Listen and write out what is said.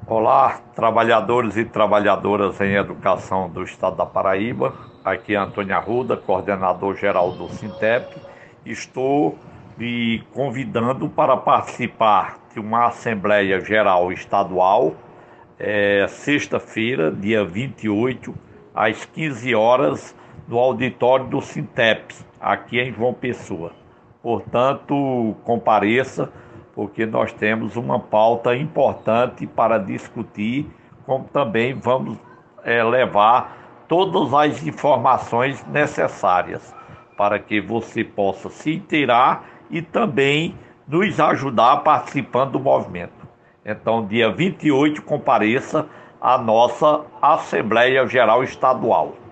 Olá, trabalhadores e trabalhadoras em educação do estado da Paraíba. Aqui é Antônio Arruda, coordenador geral do Sintep. Estou lhe convidando para participar de uma Assembleia Geral Estadual, sexta-feira, dia 28, às 15 horas, no auditório do Sintep, aqui em João Pessoa. Portanto, compareça, porque nós temos uma pauta importante para discutir, como também vamos levar todas as informações necessárias para que você possa se inteirar e também nos ajudar participando do movimento. Então, dia 28, compareça à nossa Assembleia Geral Estadual.